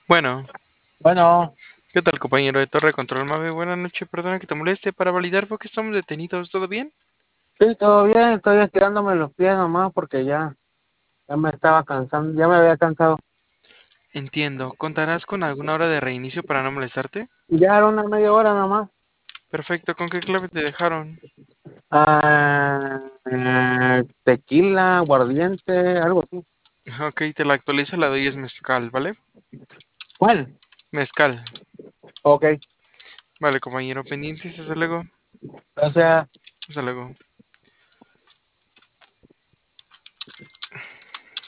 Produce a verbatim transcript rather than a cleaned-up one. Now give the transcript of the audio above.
Bueno, Bueno, ¿qué tal, compañero de Torre Control Mave? Buenas noches, perdona que te moleste. Para validar, ¿por qué estamos detenidos? ¿Todo bien? sí, todo bien, estoy estirándome los pies nomás porque ya, ya me estaba cansando, ya me había cansado. Entiendo. ¿Contarás con alguna hora de reinicio para no molestarte? Ya era una media hora nomás. Perfecto. ¿Con qué clave te dejaron? Ah, eh, tequila, aguardiente, algo así. Ok, te la actualizo, la doy es mezcal, ¿vale? ¿Cuál? Mezcal. Ok, Vale, compañero, pendientes. Hasta luego. o sea, Hasta luego.